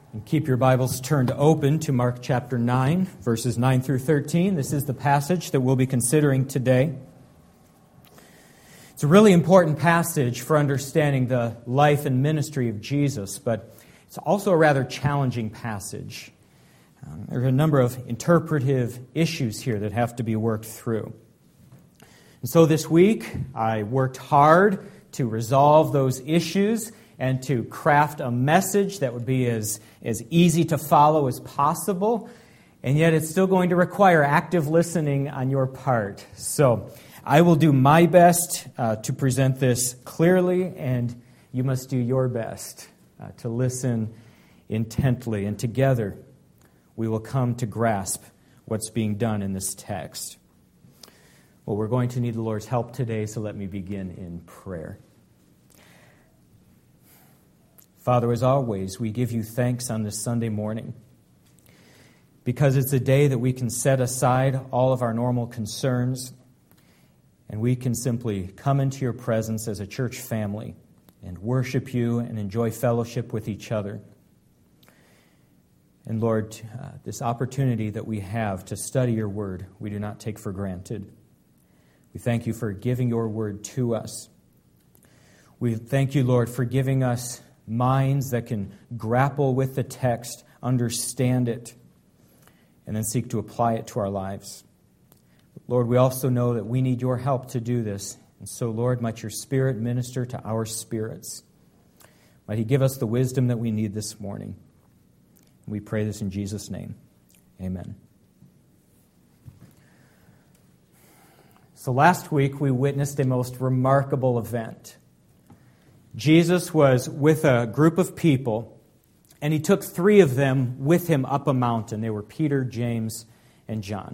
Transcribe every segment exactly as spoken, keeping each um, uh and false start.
And keep your Bibles turned open to Mark chapter nine, verses nine through thirteen. This is the passage that we'll be considering today. It's a really important passage for understanding the life and ministry of Jesus, but it's also a rather challenging passage. Um, there are a number of interpretive issues here that have to be worked through. And so this week, I worked hard to resolve those issues and to craft a message that would be as, as easy to follow as possible. And yet it's still going to require active listening on your part. So I will do my best uh, to present this clearly, and you must do your best uh, to listen intently. And together we will come to grasp what's being done in this text. Well, we're going to need the Lord's help today, so let me begin in prayer. Father, as always, we give you thanks on this Sunday morning because it's a day that we can set aside all of our normal concerns and we can simply come into your presence as a church family and worship you and enjoy fellowship with each other. And Lord, uh, this opportunity that we have to study your word, we do not take for granted. We thank you for giving your word to us. We thank you, Lord, for giving us minds that can grapple with the text, understand it, and then seek to apply it to our lives. Lord, we also know that we need your help to do this. And so, Lord, might your Spirit minister to our spirits. Might he give us the wisdom that we need this morning. We pray this in Jesus' name. Amen. So last week we witnessed a most remarkable event. Jesus was with a group of people, and he took three of them with him up a mountain. They were Peter, James, and John.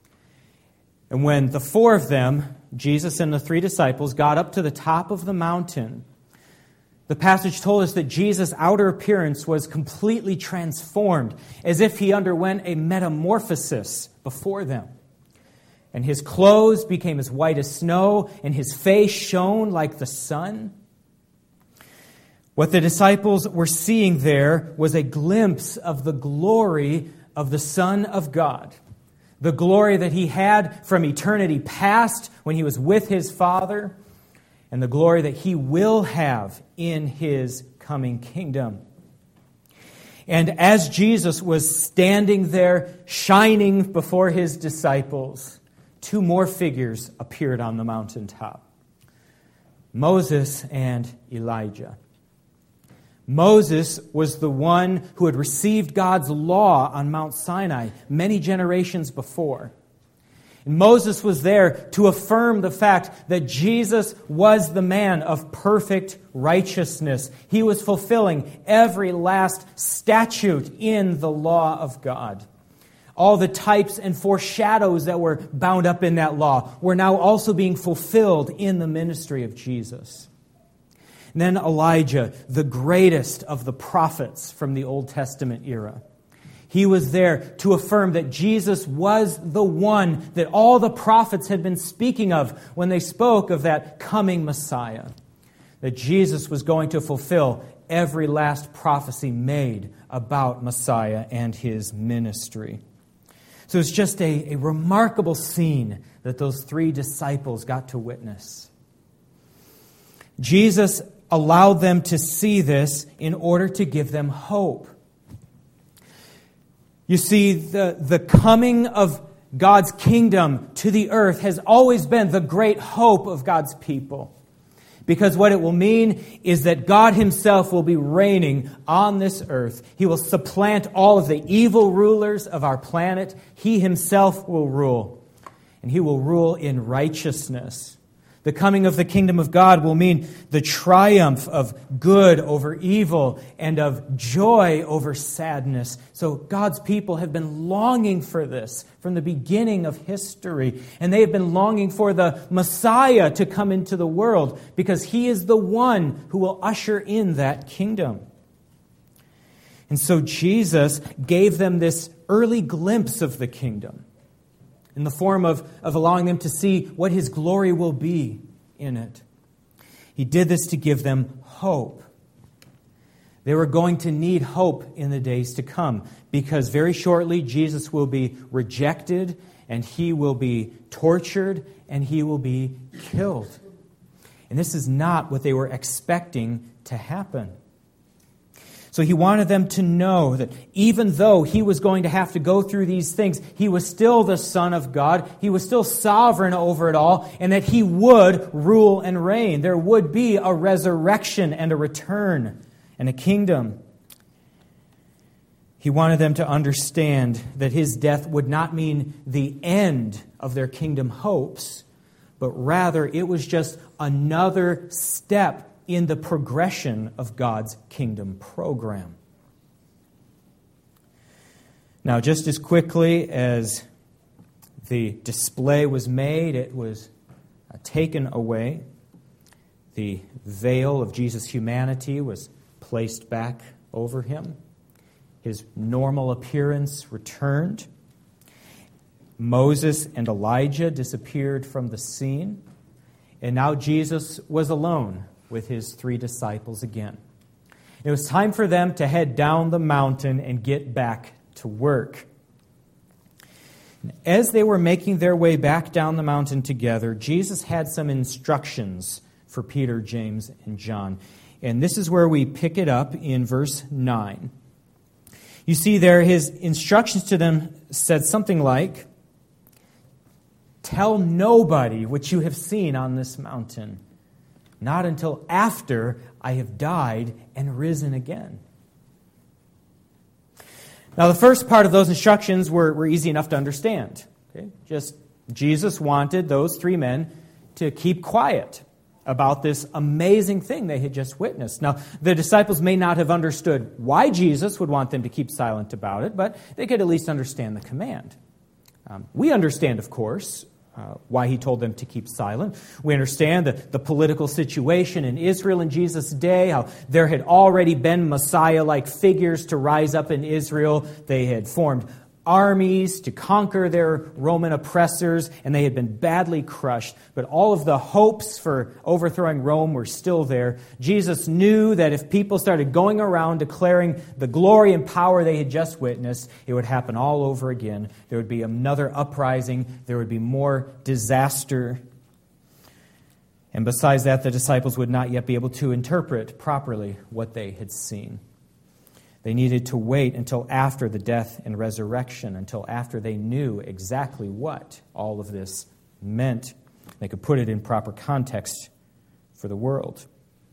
And when the four of them, Jesus and the three disciples, got up to the top of the mountain, the passage told us that Jesus' outer appearance was completely transformed, as if he underwent a metamorphosis before them. And his clothes became as white as snow, and his face shone like the sun. What the disciples were seeing there was a glimpse of the glory of the Son of God. The glory that he had from eternity past when he was with his Father, and the glory that he will have in his coming kingdom. And as Jesus was standing there, shining before his disciples, two more figures appeared on the mountaintop: Moses and Elijah. Moses was the one who had received God's law on Mount Sinai many generations before. And Moses was there to affirm the fact that Jesus was the man of perfect righteousness. He was fulfilling every last statute in the law of God. All the types and foreshadows that were bound up in that law were now also being fulfilled in the ministry of Jesus. And then Elijah, the greatest of the prophets from the Old Testament era. He was there to affirm that Jesus was the one that all the prophets had been speaking of when they spoke of that coming Messiah. That Jesus was going to fulfill every last prophecy made about Messiah and his ministry. So it's just a, a remarkable scene that those three disciples got to witness. Jesus allowed them to see this in order to give them hope. You see, the, the coming of God's kingdom to the earth has always been the great hope of God's people. Because what it will mean is that God himself will be reigning on this earth. He will supplant all of the evil rulers of our planet. He himself will rule. And he will rule in righteousness. The coming of the kingdom of God will mean the triumph of good over evil and of joy over sadness. So God's people have been longing for this from the beginning of history. And they have been longing for the Messiah to come into the world because he is the one who will usher in that kingdom. And so Jesus gave them this early glimpse of the kingdom, in the form of, of allowing them to see what his glory will be in it. He did this to give them hope. They were going to need hope in the days to come, because very shortly Jesus will be rejected, and he will be tortured, and he will be killed. And this is not what they were expecting to happen. So he wanted them to know that even though he was going to have to go through these things, he was still the Son of God, he was still sovereign over it all, and that he would rule and reign. There would be a resurrection and a return and a kingdom. He wanted them to understand that his death would not mean the end of their kingdom hopes, but rather it was just another step in the progression of God's kingdom program. Now, just as quickly as the display was made, it was taken away. The veil of Jesus' humanity was placed back over him. His normal appearance returned. Moses and Elijah disappeared from the scene. And now Jesus was alone with his three disciples again. It was time for them to head down the mountain and get back to work. As they were making their way back down the mountain together, Jesus had some instructions for Peter, James, and John. And this is where we pick it up in verse nine. You see there, his instructions to them said something like, "Tell nobody what you have seen on this mountain, not until after I have died and risen again." Now, the first part of those instructions were, were easy enough to understand. Okay? Just Jesus wanted those three men to keep quiet about this amazing thing they had just witnessed. Now, the disciples may not have understood why Jesus would want them to keep silent about it, but they could at least understand the command. Um, we understand, of course, Uh, why he told them to keep silent. We understand the, the political situation in Israel in Jesus' day, how there had already been Messiah-like figures to rise up in Israel. They had formed armies to conquer their Roman oppressors, and they had been badly crushed. But all of the hopes for overthrowing Rome were still there. Jesus knew that if people started going around declaring the glory and power they had just witnessed, it would happen all over again. There would be another uprising. There would be more disaster. And besides that, the disciples would not yet be able to interpret properly what they had seen. They needed to wait until after the death and resurrection, until after they knew exactly what all of this meant. They could put it in proper context for the world.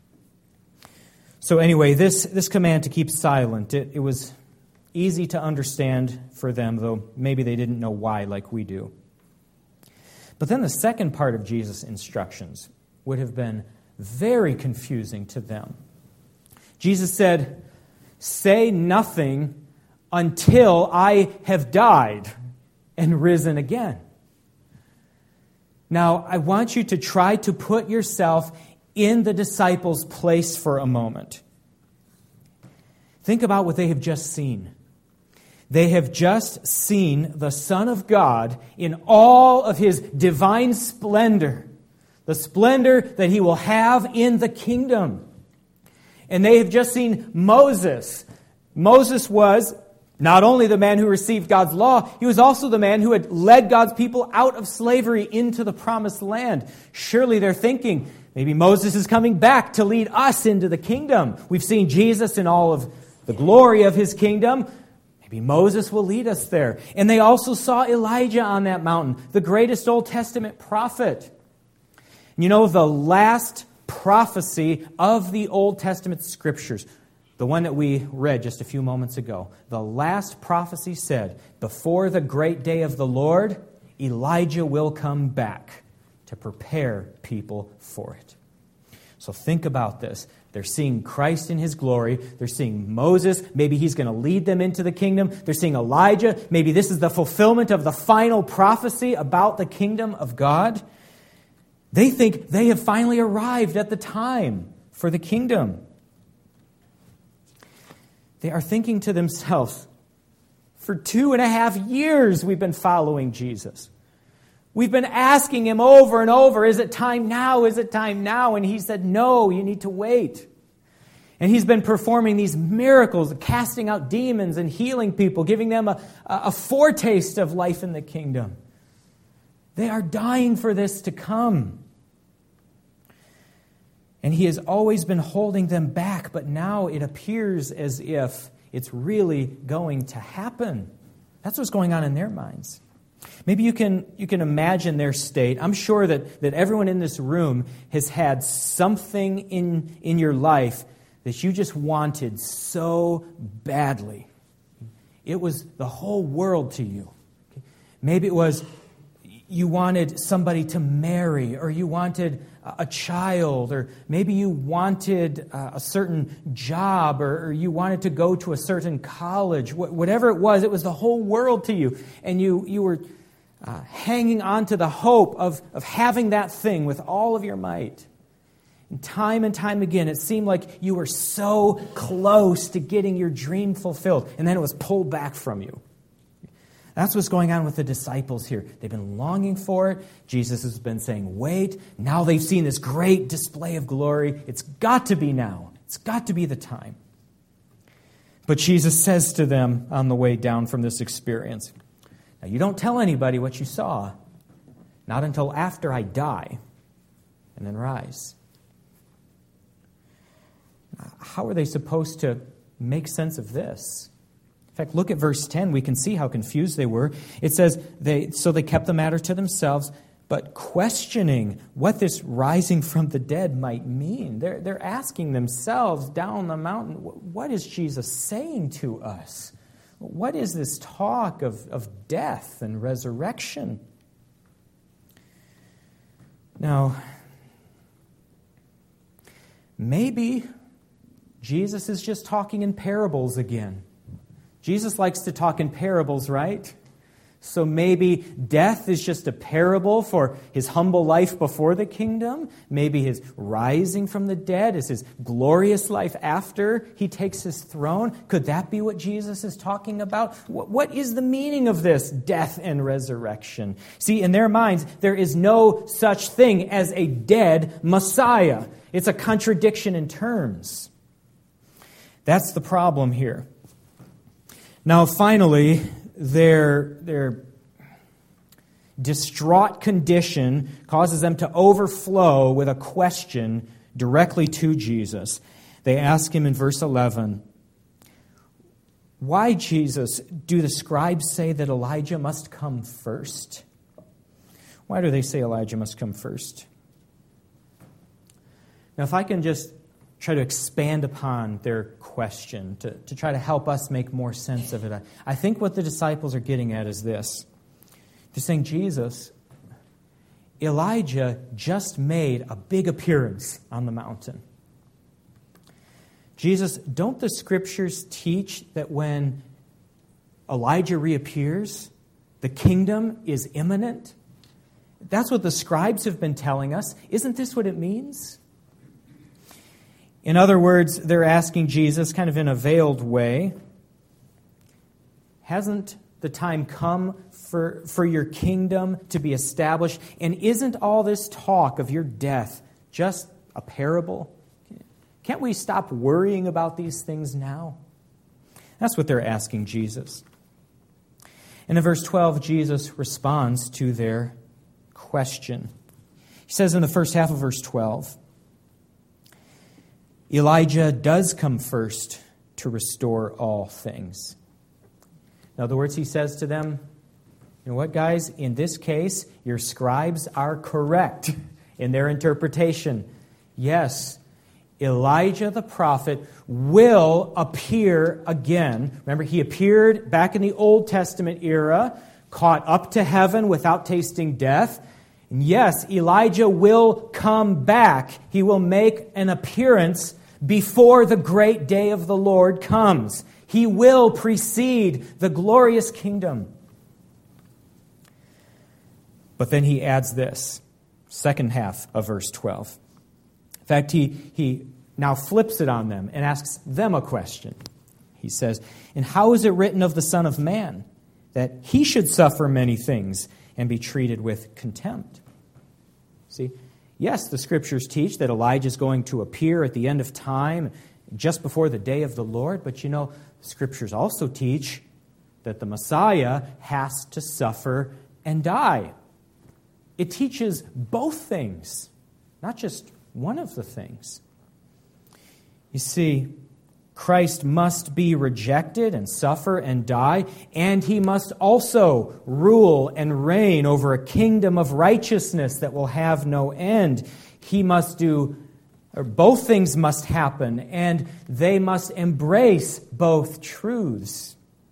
So anyway, this, this command to keep silent, it, it was easy to understand for them, though maybe they didn't know why like we do. But then the second part of Jesus' instructions would have been very confusing to them. Jesus said, "Say nothing until I have died and risen again." Now, I want you to try to put yourself in the disciples' place for a moment. Think about what they have just seen. They have just seen the Son of God in all of his divine splendor, the splendor that he will have in the kingdom. And they have just seen Moses. Moses was not only the man who received God's law, he was also the man who had led God's people out of slavery into the promised land. Surely they're thinking, maybe Moses is coming back to lead us into the kingdom. We've seen Jesus in all of the glory of his kingdom. Maybe Moses will lead us there. And they also saw Elijah on that mountain, the greatest Old Testament prophet. You know, the last prophecy of the Old Testament scriptures, the one that we read just a few moments ago, the last prophecy said, before the great day of the Lord, Elijah will come back to prepare people for it. So think about this. They're seeing Christ in his glory. They're seeing Moses. Maybe he's going to lead them into the kingdom. They're seeing Elijah. Maybe this is the fulfillment of the final prophecy about the kingdom of God. They think they have finally arrived at the time for the kingdom. They are thinking to themselves, for two and a half years we've been following Jesus. We've been asking him over and over, is it time now? Is it time now? And he said, no, you need to wait. And he's been performing these miracles, casting out demons and healing people, giving them a, a foretaste of life in the kingdom. They are dying for this to come. And he has always been holding them back, but now it appears as if it's really going to happen. That's what's going on in their minds. Maybe you can you can imagine their state. I'm sure that, that everyone in this room has had something in, in your life that you just wanted so badly. It was the whole world to you. Maybe it was you wanted somebody to marry, or you wanted a child, or maybe you wanted a certain job, or, or you wanted to go to a certain college. Wh- whatever it was, it was the whole world to you. And you, you were uh, hanging on to the hope of, of having that thing with all of your might. And time and time again, it seemed like you were so close to getting your dream fulfilled, and then it was pulled back from you. That's what's going on with the disciples here. They've been longing for it. Jesus has been saying, wait. Now they've seen this great display of glory. It's got to be now. It's got to be the time. But Jesus says to them on the way down from this experience, now you don't tell anybody what you saw, not until after I die and then rise. How are they supposed to make sense of this? In fact, look at verse ten. We can see how confused they were. It says, they so they kept the matter to themselves, but questioning what this rising from the dead might mean. They're, they're asking themselves down the mountain, what is Jesus saying to us? What is this talk of, of death and resurrection? Now, maybe Jesus is just talking in parables again. Jesus likes to talk in parables, right? So maybe death is just a parable for his humble life before the kingdom. Maybe his rising from the dead is his glorious life after he takes his throne. Could that be what Jesus is talking about? What is the meaning of this death and resurrection? See, in their minds, there is no such thing as a dead Messiah. It's a contradiction in terms. That's the problem here. Now, finally, their, their distraught condition causes them to overflow with a question directly to Jesus. They ask him in verse eleven, why, Jesus, do the scribes say that Elijah must come first? Why do they say Elijah must come first? Now, if I can just try to expand upon their question to, to try to help us make more sense of it. I, I think what the disciples are getting at is this. They're saying, Jesus, Elijah just made a big appearance on the mountain. Jesus, don't the scriptures teach that when Elijah reappears, the kingdom is imminent? That's what the scribes have been telling us. Isn't this what it means? In other words, they're asking Jesus, kind of in a veiled way, hasn't the time come for, for your kingdom to be established? And isn't all this talk of your death just a parable? Can't we stop worrying about these things now? That's what they're asking Jesus. And in verse twelve, Jesus responds to their question. He says in the first half of verse twelve, Elijah does come first to restore all things. In other words, he says to them, you know what, guys? In this case, your scribes are correct in their interpretation. Yes, Elijah the prophet will appear again. Remember, he appeared back in the Old Testament era, caught up to heaven without tasting death. And yes, Elijah will come back. He will make an appearance before the great day of the Lord comes. He will precede the glorious kingdom. But then he adds this, second half of verse twelve. In fact, he, he now flips it on them and asks them a question. He says, and how is it written of the Son of Man that he should suffer many things and be treated with contempt? See, yes, the scriptures teach that Elijah is going to appear at the end of time just before the day of the Lord. But you know, Scriptures also teach that the Messiah has to suffer and die. It teaches both things, not just one of the things. You see, Christ must be rejected and suffer and die, and he must also rule and reign over a kingdom of righteousness that will have no end. He must do, or both things must happen, and they must embrace both truths.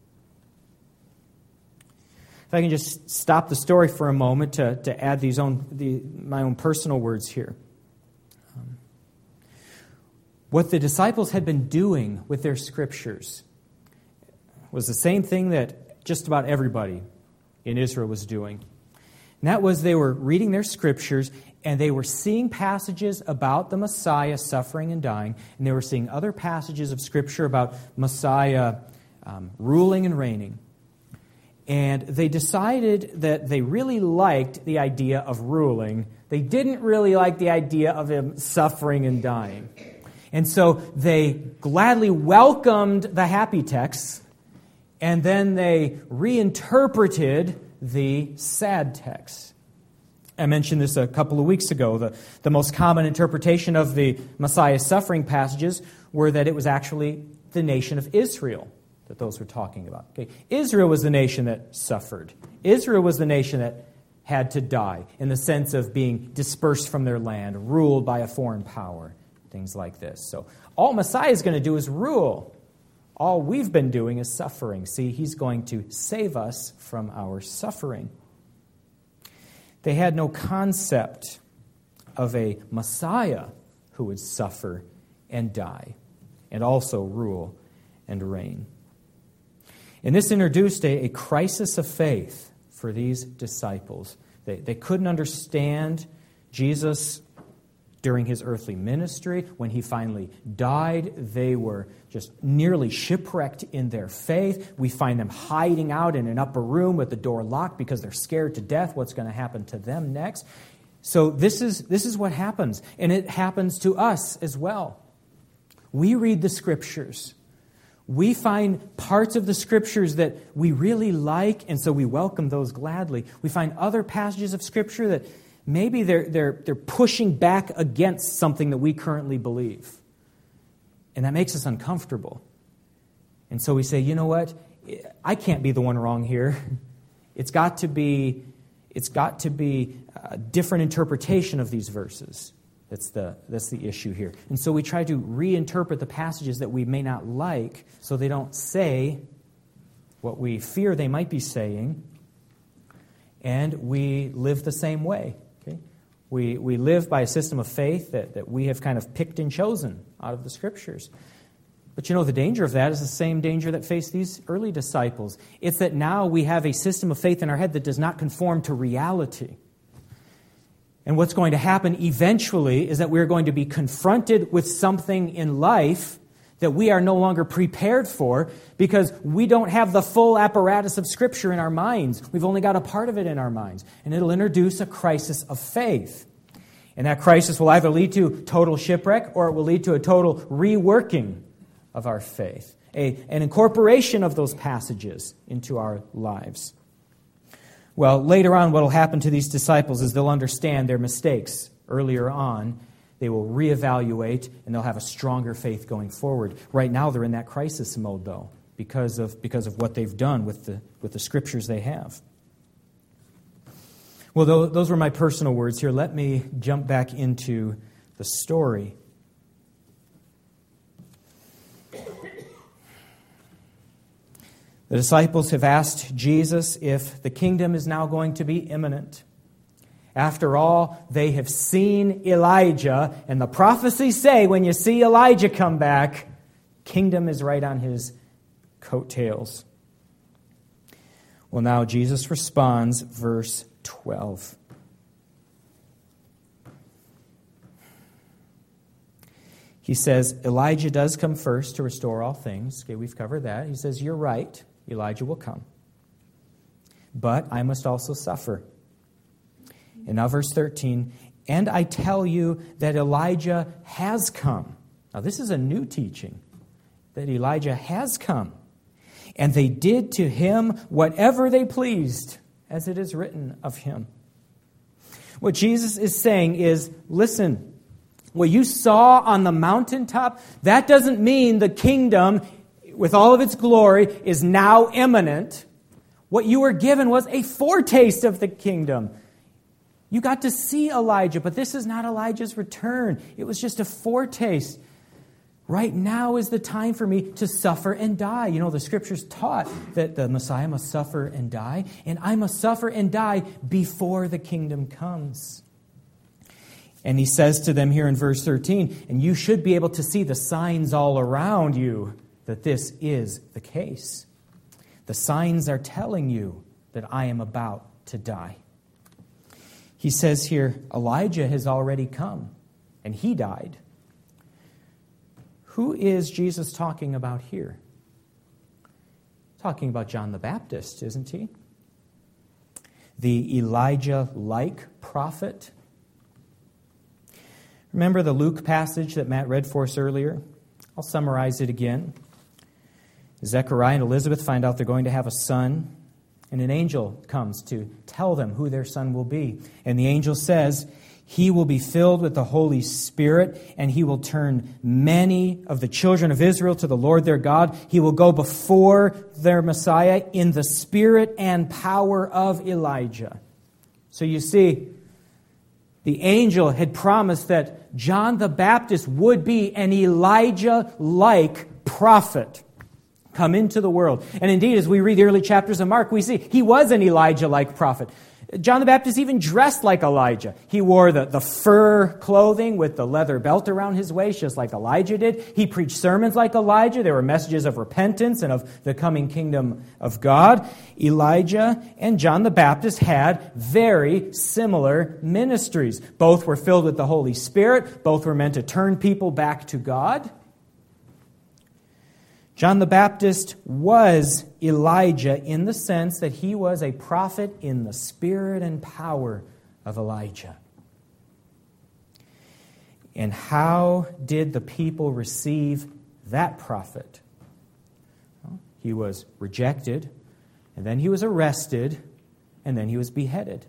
If I can just stop the story for a moment to, to add these own the, my own personal words here. Um, what the disciples had been doing with their scriptures was the same thing that just about everybody in Israel was doing. And that was they were reading their scriptures and they were seeing passages about the Messiah suffering and dying, and they were seeing other passages of Scripture about Messiah um, ruling and reigning. And they decided that they really liked the idea of ruling. They didn't really like the idea of him suffering and dying. And so they gladly welcomed the happy texts, and then they reinterpreted the sad texts. I mentioned this a couple of weeks ago. The, the most common interpretation of the Messiah's suffering passages were that it was actually the nation of Israel that those were talking about. Okay. Israel was the nation that suffered. Israel was the nation that had to die in the sense of being dispersed from their land, ruled by a foreign power, things like this. So all Messiah is going to do is rule. All we've been doing is suffering. See, he's going to save us from our suffering. They had no concept of a Messiah who would suffer and die and also rule and reign. And this introduced a, a crisis of faith for these disciples. They, they couldn't understand Jesus during his earthly ministry. When he finally died, they were just nearly shipwrecked in their faith. We find them hiding out in an upper room with the door locked because they're scared to death what's going to happen to them next. So this is, this is what happens, and it happens to us as well. We read the Scriptures. We find parts of the Scriptures that we really like, and so we welcome those gladly. We find other passages of Scripture that maybe they're, they're, they're pushing back against something that we currently believe. And that makes us uncomfortable. And so we say, you know what? I can't be the one wrong here. It's got to be, it's got to be a different interpretation of these verses. That's the, that's the issue here. And so we try to reinterpret the passages that we may not like so they don't say what we fear they might be saying, and we live the same way. Okay? We, we live by a system of faith that, that we have kind of picked and chosen out of the Scriptures. But you know, the danger of that is the same danger that faced these early disciples. It's that now we have a system of faith in our head that does not conform to reality. And what's going to happen eventually is that we're going to be confronted with something in life that we are no longer prepared for because we don't have the full apparatus of Scripture in our minds. We've only got a part of it in our minds. And it'll introduce a crisis of faith. And that crisis will either lead to total shipwreck or it will lead to a total reworking of our faith, a, an incorporation of those passages into our lives. Well, later on, what will happen to these disciples is they'll understand their mistakes earlier on. They will reevaluate, and they'll have a stronger faith going forward. Right now, they're in that crisis mode, though, because of because of what they've done with the with the Scriptures they have. Well, those were my personal words here. Let me jump back into the story. The disciples have asked Jesus if the kingdom is now going to be imminent. After all, they have seen Elijah, and the prophecies say when you see Elijah come back, kingdom is right on his coattails. Well, now Jesus responds, verse twelve. He says, Elijah does come first to restore all things. Okay, we've covered that. He says, you're right. Elijah will come. But I must also suffer. And now verse thirteen, and I tell you that Elijah has come. Now, this is a new teaching, that Elijah has come. And they did to him whatever they pleased, as it is written of him. What Jesus is saying is, listen, what you saw on the mountaintop, that doesn't mean the kingdom, with all of its glory, is now imminent. What you were given was a foretaste of the kingdom. You got to see Elijah, but this is not Elijah's return. It was just a foretaste. Right now is the time for me to suffer and die. You know, the Scriptures taught that the Messiah must suffer and die, and I must suffer and die before the kingdom comes. And he says to them here in verse thirteen, and you should be able to see the signs all around you that this is the case. The signs are telling you that I am about to die. He says here, Elijah has already come, and he died. Who is Jesus talking about here? Talking about John the Baptist, isn't he? The Elijah-like prophet. Remember the Luke passage that Matt read for us earlier? I'll summarize it again. Zechariah and Elizabeth find out they're going to have a son, and an angel comes to tell them who their son will be. And the angel says, he will be filled with the Holy Spirit, and he will turn many of the children of Israel to the Lord their God. He will go before their Messiah in the spirit and power of Elijah. So you see, the angel had promised that John the Baptist would be an Elijah-like prophet come into the world. And indeed, as we read the early chapters of Mark, we see he was an Elijah-like prophet. John the Baptist even dressed like Elijah. He wore the, the fur clothing with the leather belt around his waist, just like Elijah did. He preached sermons like Elijah. There were messages of repentance and of the coming kingdom of God. Elijah and John the Baptist had very similar ministries. Both were filled with the Holy Spirit. Both were meant to turn people back to God. John the Baptist was Elijah in the sense that he was a prophet in the spirit and power of Elijah. And how did the people receive that prophet? Well, he was rejected, and then he was arrested, and then he was beheaded.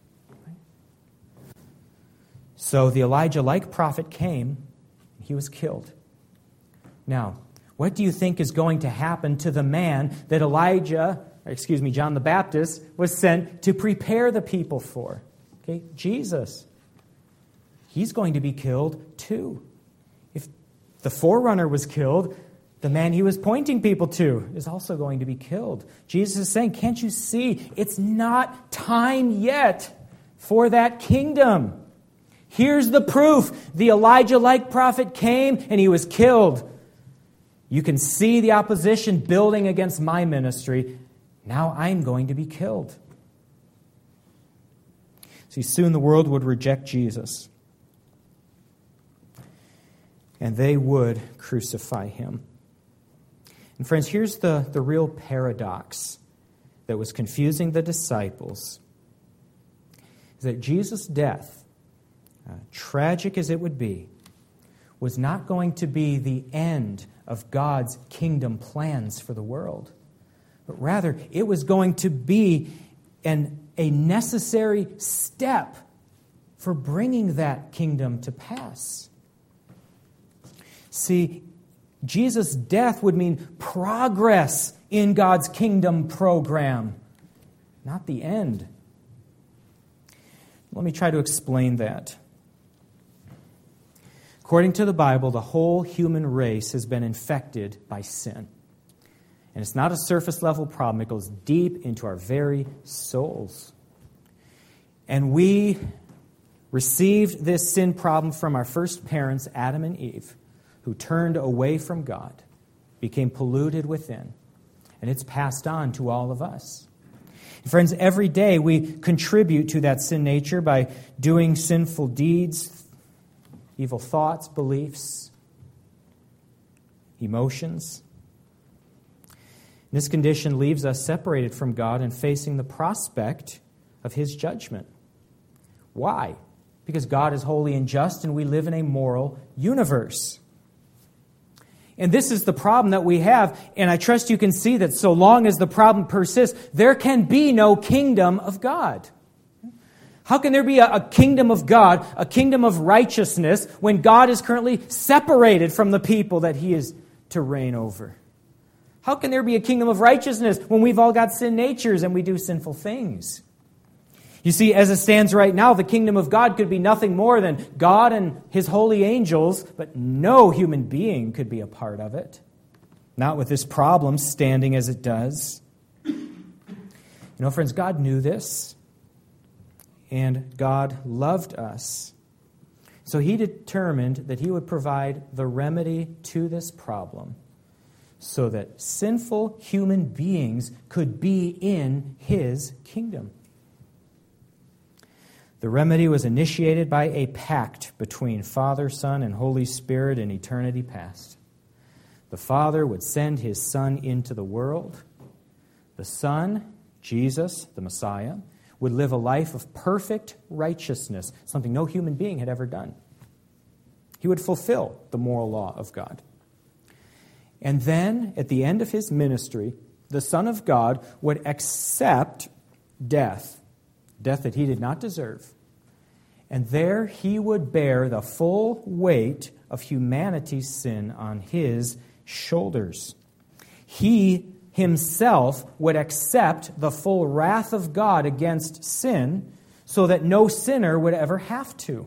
So the Elijah-like prophet came, and he was killed. Now, what do you think is going to happen to the man that Elijah, or excuse me, John the Baptist, was sent to prepare the people for? Okay, Jesus. He's going to be killed too. If the forerunner was killed, the man he was pointing people to is also going to be killed. Jesus is saying, can't you see? It's not time yet for that kingdom. Here's the proof. The Elijah-like prophet came and he was killed. You can see the opposition building against my ministry. Now I'm going to be killed. See, soon the world would reject Jesus. And they would crucify him. And friends, here's the, the real paradox that was confusing the disciples. Is that Jesus' death, uh, tragic as it would be, was not going to be the end of God's kingdom plans for the world. But rather, it was going to be an, a necessary step for bringing that kingdom to pass. See, Jesus' death would mean progress in God's kingdom program, not the end. Let me try to explain that. According to the Bible, the whole human race has been infected by sin. And it's not a surface-level problem. It goes deep into our very souls. And we received this sin problem from our first parents, Adam and Eve, who turned away from God, became polluted within. And it's passed on to all of us. And friends, every day we contribute to that sin nature by doing sinful deeds, evil thoughts, beliefs, emotions. This condition leaves us separated from God and facing the prospect of His judgment. Why? Because God is holy and just and we live in a moral universe. And this is the problem that we have, and I trust you can see that so long as the problem persists, there can be no kingdom of God. How can there be a, a kingdom of God, a kingdom of righteousness, when God is currently separated from the people that He is to reign over? How can there be a kingdom of righteousness when we've all got sin natures and we do sinful things? You see, as it stands right now, the kingdom of God could be nothing more than God and His holy angels, but no human being could be a part of it. Not with this problem standing as it does. You know, friends, God knew this, and God loved us. So He determined that He would provide the remedy to this problem so that sinful human beings could be in His kingdom. The remedy was initiated by a pact between Father, Son, and Holy Spirit in eternity past. The Father would send His Son into the world. The Son, Jesus, the Messiah, would live a life of perfect righteousness, something no human being had ever done. He would fulfill the moral law of God. And then, at the end of His ministry, the Son of God would accept death, death that He did not deserve. And there He would bear the full weight of humanity's sin on His shoulders. He Himself would accept the full wrath of God against sin so that no sinner would ever have to.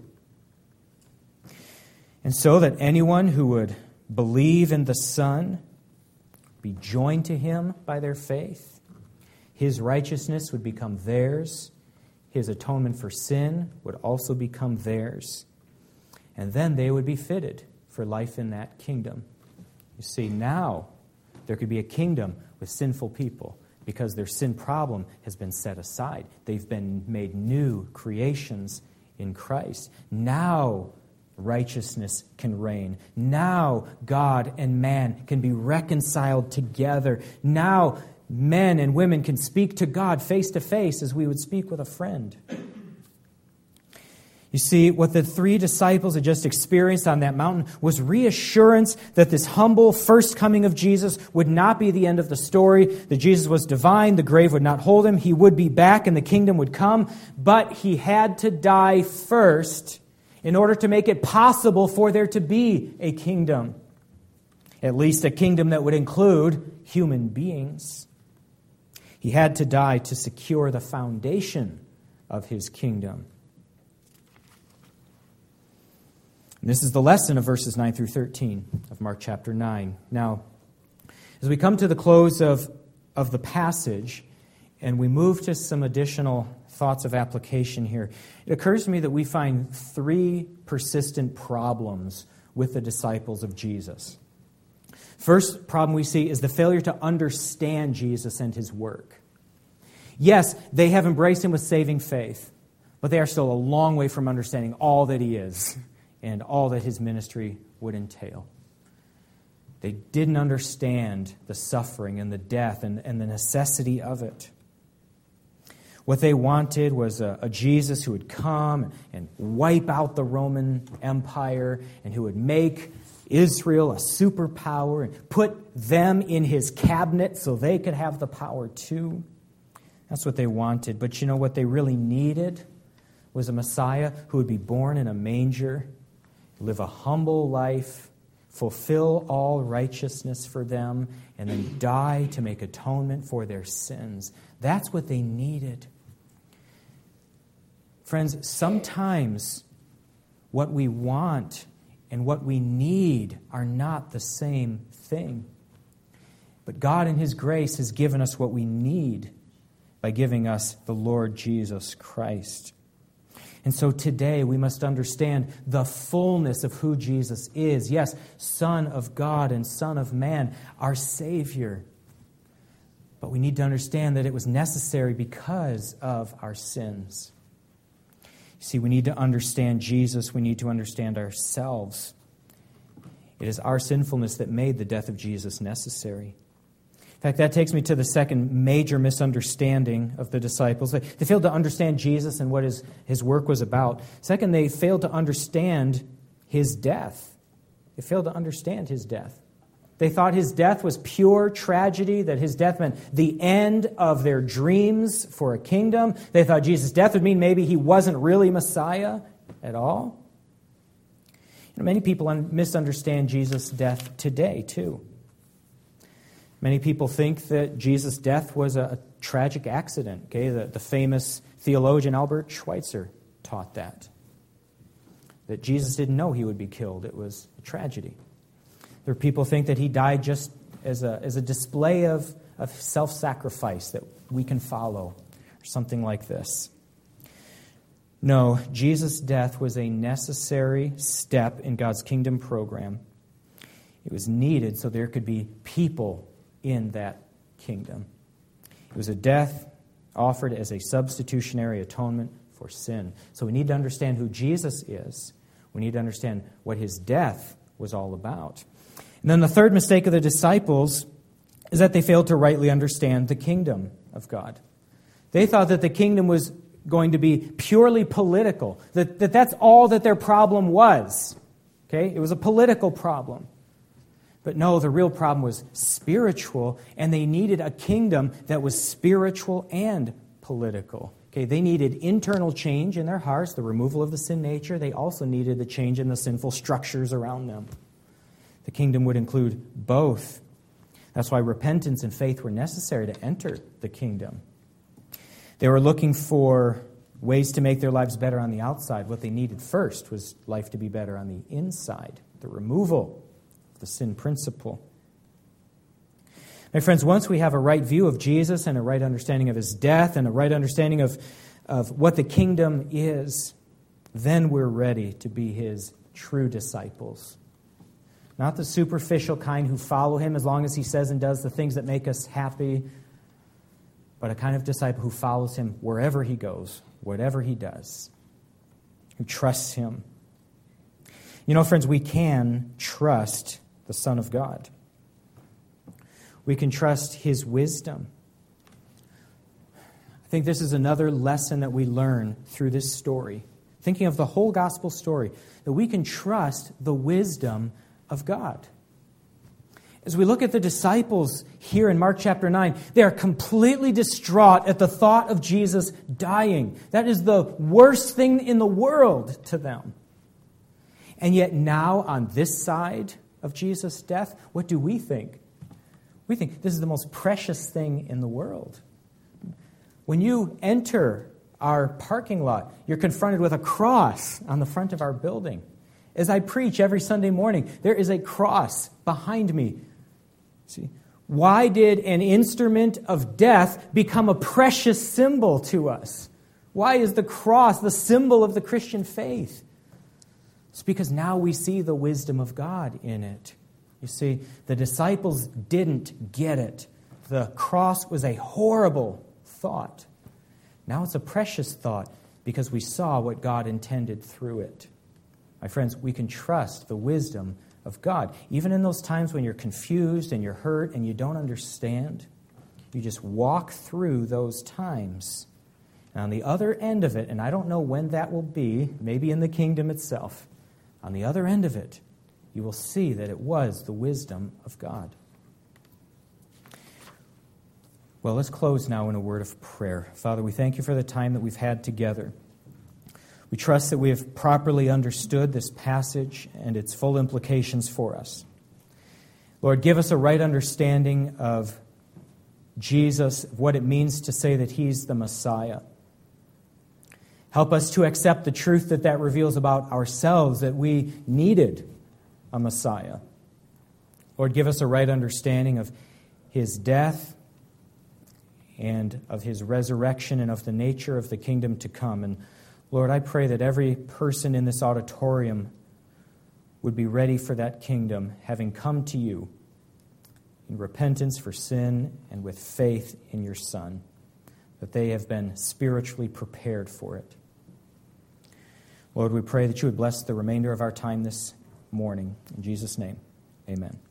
And so that anyone who would believe in the Son, be joined to Him by their faith, His righteousness would become theirs. His atonement for sin would also become theirs. And then they would be fitted for life in that kingdom. You see, now there could be a kingdom with sinful people because their sin problem has been set aside. They've been made new creations in Christ. Now righteousness can reign. Now God and man can be reconciled together. Now men and women can speak to God face to face as we would speak with a friend. You see, what the three disciples had just experienced on that mountain was reassurance that this humble first coming of Jesus would not be the end of the story, that Jesus was divine, the grave would not hold Him, He would be back and the kingdom would come, but He had to die first in order to make it possible for there to be a kingdom, at least a kingdom that would include human beings. He had to die to secure the foundation of His kingdom. And this is the lesson of verses nine through thirteen of Mark chapter nine. Now, as we come to the close of, of the passage and we move to some additional thoughts of application here, it occurs to me that we find three persistent problems with the disciples of Jesus. First problem we see is the failure to understand Jesus and His work. Yes, they have embraced Him with saving faith, but they are still a long way from understanding all that He is and all that His ministry would entail. They didn't understand the suffering and the death and, and the necessity of it. What they wanted was a, a Jesus who would come and wipe out the Roman Empire and who would make Israel a superpower and put them in His cabinet so they could have the power too. That's what they wanted. But you know what they really needed was a Messiah who would be born in a manger, live a humble life, fulfill all righteousness for them, and then die to make atonement for their sins. That's what they needed. Friends, sometimes what we want and what we need are not the same thing. But God in His grace has given us what we need by giving us the Lord Jesus Christ. And so today we must understand the fullness of who Jesus is. Yes, Son of God and Son of Man, our Savior. But we need to understand that it was necessary because of our sins. You see, we need to understand Jesus. We need to understand ourselves. It is our sinfulness that made the death of Jesus necessary. In fact, that takes me to the second major misunderstanding of the disciples. They failed to understand Jesus and what his, his work was about. Second, they failed to understand His death. They failed to understand His death. They thought his death was pure tragedy, that his death meant the end of their dreams for a kingdom. They thought Jesus' death would mean maybe he wasn't really Messiah at all. You know, many people un- misunderstand Jesus' death today, too. Many people think that Jesus' death was a, a tragic accident. Okay, the, the famous theologian Albert Schweitzer taught that. That Jesus didn't know he would be killed. It was a tragedy. There are people who think that he died just as a, as a display of, of self-sacrifice that we can follow, or something like this. No, Jesus' death was a necessary step in God's kingdom program. It was needed so there could be people in that kingdom. It was a death offered as a substitutionary atonement for sin. So we need to understand who Jesus is. We need to understand what his death was all about. And then the third mistake of the disciples is that they failed to rightly understand the kingdom of God. They thought that the kingdom was going to be purely political, that, that that's all that their problem was. Okay? It was a political problem. But no, the real problem was spiritual, and they needed a kingdom that was spiritual and political. Okay, they needed internal change in their hearts, the removal of the sin nature. They also needed the change in the sinful structures around them. The kingdom would include both. That's why repentance and faith were necessary to enter the kingdom. They were looking for ways to make their lives better on the outside. What they needed first was life to be better on the inside, the removal of the sin principle. My friends, once we have a right view of Jesus and a right understanding of his death and a right understanding of, of what the kingdom is, then we're ready to be his true disciples. Not the superficial kind who follow him as long as he says and does the things that make us happy, but a kind of disciple who follows him wherever he goes, whatever he does, who trusts him. You know, friends, we can trust the Son of God. We can trust his wisdom. I think this is another lesson that we learn through this story. Thinking of the whole gospel story, that we can trust the wisdom of God. As we look at the disciples here in Mark chapter nine, they are completely distraught at the thought of Jesus dying. That is the worst thing in the world to them. And yet now, on this side of Jesus' death, what do we think? We think this is the most precious thing in the world. When you enter our parking lot, you're confronted with a cross on the front of our building. As I preach every Sunday morning, there is a cross behind me. See, why did an instrument of death become a precious symbol to us? Why is the cross the symbol of the Christian faith? It's because now we see the wisdom of God in it. You see, the disciples didn't get it. The cross was a horrible thought. Now it's a precious thought because we saw what God intended through it. My friends, we can trust the wisdom of God. Even in those times when you're confused and you're hurt and you don't understand, you just walk through those times. And on the other end of it, and I don't know when that will be, maybe in the kingdom itself, on the other end of it, you will see that it was the wisdom of God. Well, let's close now in a word of prayer. Father, we thank you for the time that we've had together. We trust that we have properly understood this passage and its full implications for us. Lord, give us a right understanding of Jesus, what it means to say that he's the Messiah. Help us to accept the truth that that reveals about ourselves, that we needed a Messiah. Lord, give us a right understanding of his death and of his resurrection and of the nature of the kingdom to come. And Lord, I pray that every person in this auditorium would be ready for that kingdom, having come to you in repentance for sin and with faith in your Son, that they have been spiritually prepared for it. Lord, we pray that you would bless the remainder of our time this morning. In Jesus' name, amen.